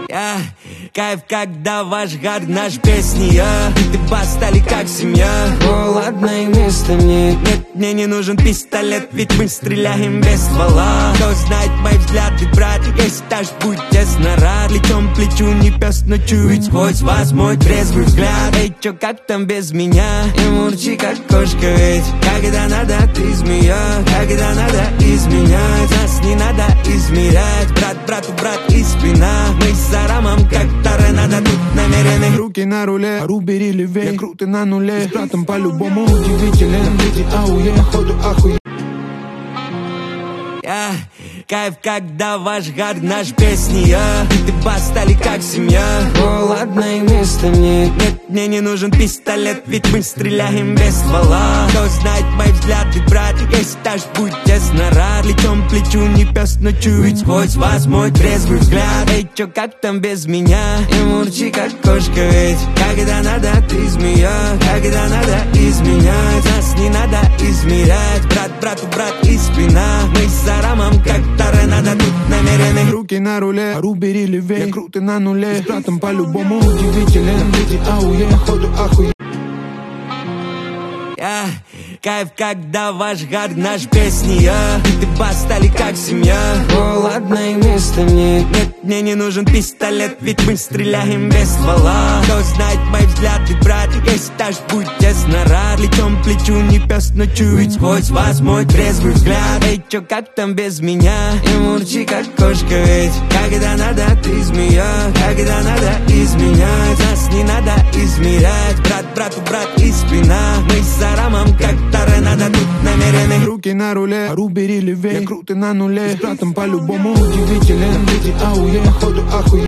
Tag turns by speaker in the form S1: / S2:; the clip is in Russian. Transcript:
S1: Кайф, когда ваш гар, наш песни, ты бас стали как семья.
S2: О, ладно, и место мне.
S1: Нет, мне не нужен пистолет, ведь мы стреляем без ствола. Кто знает мои взгляды, брат, если даже будь тесно рад. Плечом к плечу, не пес, но чует сквозь вас мой трезвый взгляд. Эй, чё, как там без меня?
S2: И мурчи, как кошка, ведь
S1: когда надо, ты змея. Когда надо изменять, нас не надо измерять. Брат, брату, брат и спина. Мы с Арамом как торнадо, тут намерены.
S3: Руки на руле, Ару бери левей. Я крутый на нуле, с братом по-любому удивителен. Дети ауе, ходу ахуе.
S1: Кайф, когда ваш гар, наш песни, ты бас стали как семья.
S2: О, ладно, и место мне.
S1: Нет, мне не нужен пистолет, ведь мы стреляем без ствола. Кто знает мои взгляды, брат, если даже будь тесно рад. Плечом к плечу, не пес, но чует сквозь вас мой трезвый взгляд. Эй, чё, как там без меня?
S2: И мурчи, как кошка, ведь
S1: когда надо, ты змея. Когда надо изменять, нас не надо измерять. Брат, брату, брат и спина. Мы с Арамом как торнадо, тут намерены.
S3: Руки на руле, Ару бери левей. Я крутый на нуле, с братом по-любому удивителен. Дети ауе, ходу ахуе.
S1: Кайф, когда ваш гар, наш песни, ты бас стали как семья.
S2: О, ладно, и место мне.
S1: Нет, мне не нужен пистолет, ведь мы стреляем без ствола. Кто знает мои взгляды, брат, если даже будь тесно рад. Плечом к плечу, не пес, но чует сквозь вас мой трезвый взгляд. Эй, чё, как там без меня?
S2: И мурчи, как кошка, ведь
S1: когда надо, ты змея. Когда надо изменять, нас не надо измерять. Брат, брату, брат и спина. Мы с Арамом как торнадо, тут намерены.
S3: Руки на руле, Ару бери левей. Я крутый на нуле, с братом по-любому удивителен. Дети ауе, ходу ахуе.